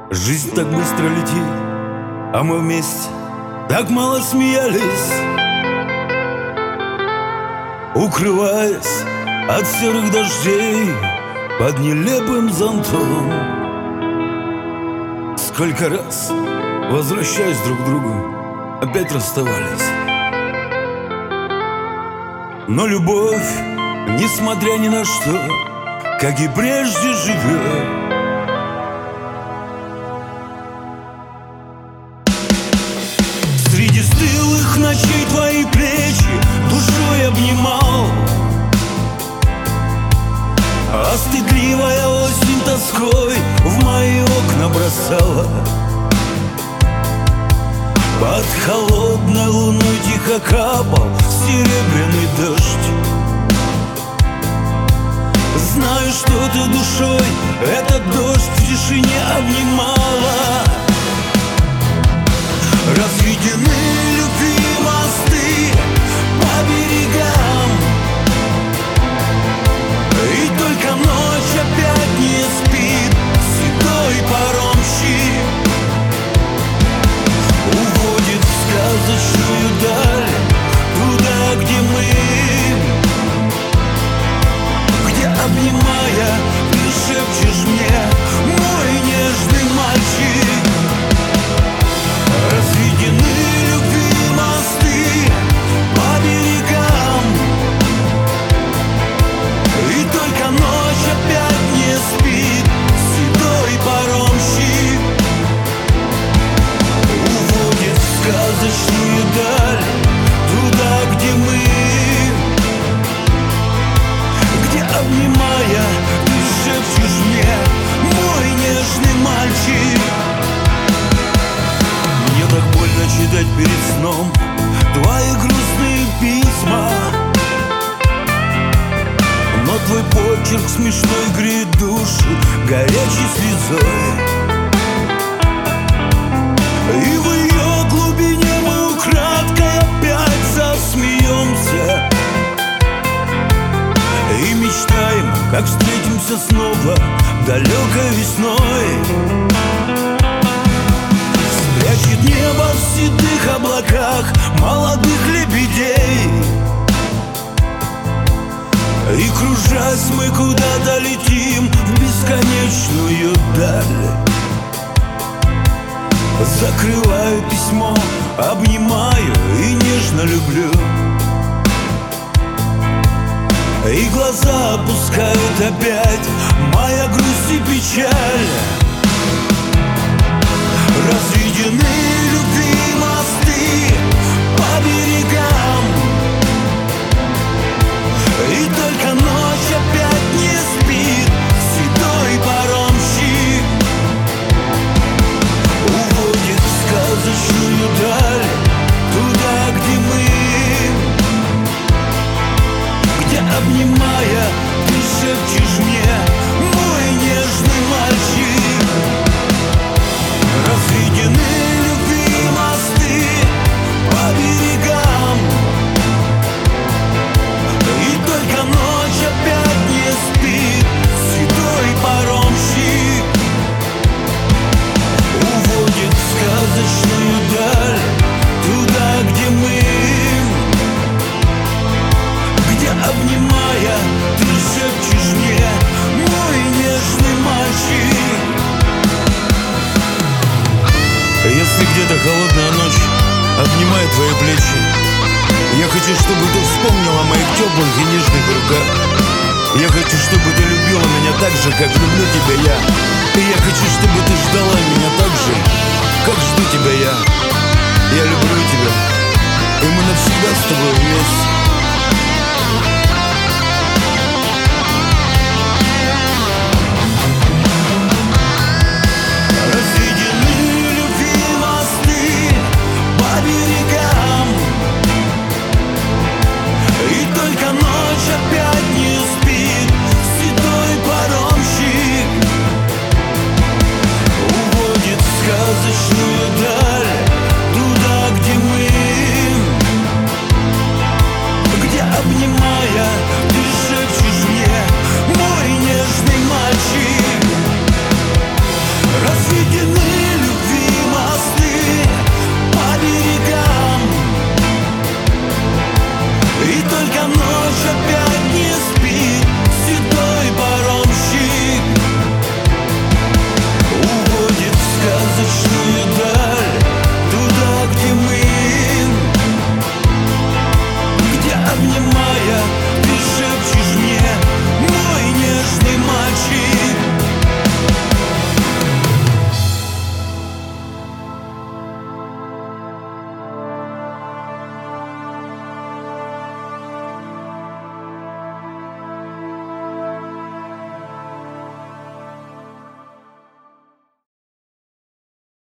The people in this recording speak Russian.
Жизнь так быстро летит, а мы вместе так мало смеялись, укрываясь от серых дождей под нелепым зонтом. Сколько раз, возвращаясь друг к другу, опять расставались. Но любовь, несмотря ни на что, как и прежде, живет. Среди стылых ночей твои плечи душой обнимал, а стыдливая осень тоской в мои окна бросала. Под холодной луной тихо капал серебряный дождь. Знаю, что ты душой этот дождь в тишине обнимала. Разведены любви мосты по берегам, и только ночь опять не спит седой паромщик. Уводит в сказочную даль, туда, где мы, где, обнимая, ты шепчешь мне, мой нежный мальчик. Разведены любви мосты по берегам, и только ночь опять не спит седой паромщик. Уводит в сказочную даль, туда, где мы, где, обнимая, ты шепчешь мне, мой нежный мальчик. Мне так больно читать перед сном твои грустные письма, но твой почерк смешной греет душу горячей слезой. И в ее глубине мы украдкой опять засмеемся и мечтаем, как встретимся снова далекой весной. Спрячет небо в седых облаках молодых лебедей, и, кружась, мы куда-то летим в бесконечную даль. Закрываю письмо, обнимаю и нежно люблю, и глаза опускают опять моя грусть и печаль. Разведены любви мосты по берегам, и только ночь опять не спит седой паромщик. Уводит в сказочную даль, туда, где мы, где, обнимая, ты шепчешь мне, мой нежный мальчик. Разведены любви мосты по берегам, и только ночь опять не спит седой паромщик. Уводит в сказочную даль, туда, где мы, где, обнимая, ты шепчешь мне, мой нежный мальчик. Если где-то холодная ночь обнимает твои плечи, я хочу, чтобы ты вспомнила о моих теплых и нежных руках. Я хочу, чтобы ты любила меня так же, как люблю тебя я. И я хочу, чтобы ты ждала меня так же, как жду тебя я. Я люблю тебя, и мы навсегда с тобой вместе.